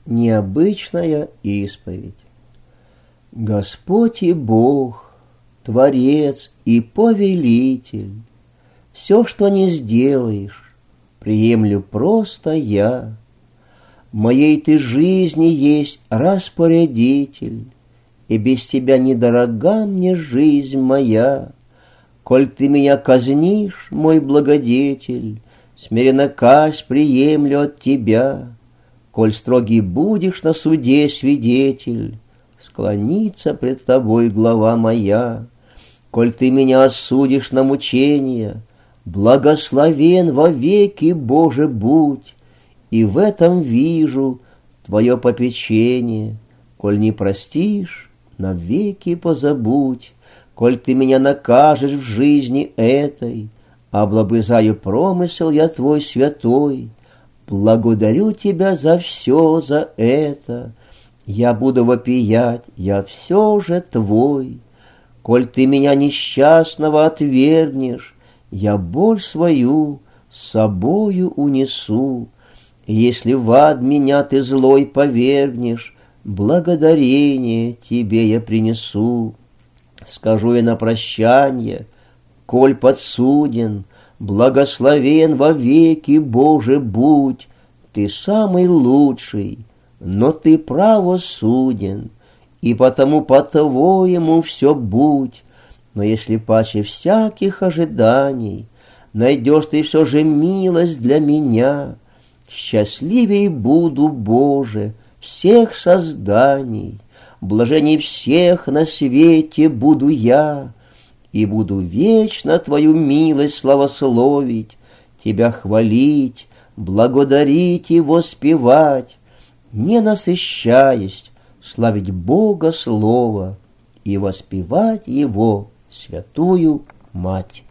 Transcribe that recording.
Необычная исповедь. Господь и Бог, Творец и Повелитель, все, что не сделаешь, приемлю просто я. Моей ты жизни есть распорядитель, и без тебя недорога мне жизнь моя. Коль ты меня казнишь, мой благодетель, смиренно казнь приемлю от тебя. Коль строгий будешь на суде свидетель, склонится пред тобой глава моя. Коль ты меня осудишь на мучения, благословен вовеки, Боже, будь, и в этом вижу твое попечение. Коль не простишь, навеки позабудь. Коль ты меня накажешь в жизни этой, облобызаю промысел я твой святой. Благодарю тебя за все за это, я буду вопиять, я все же твой. Коль ты меня несчастного отвергнешь, я боль свою с собою унесу. Если в ад меня ты злой повергнешь, благодарение тебе я принесу. Скажу я на прощанье, коль подсуден, благословен вовеки, Боже, будь. Ты самый лучший, но ты правосуден, и потому по-твоему все будь. Но если паче всяких ожиданий найдешь ты все же милость для меня, счастливей буду, Боже, всех созданий, блаженней всех на свете буду я, и буду вечно твою милость славословить, тебя хвалить, благодарить и воспевать, не насыщаясь, славить Бога Слово и воспевать Его святую Мать.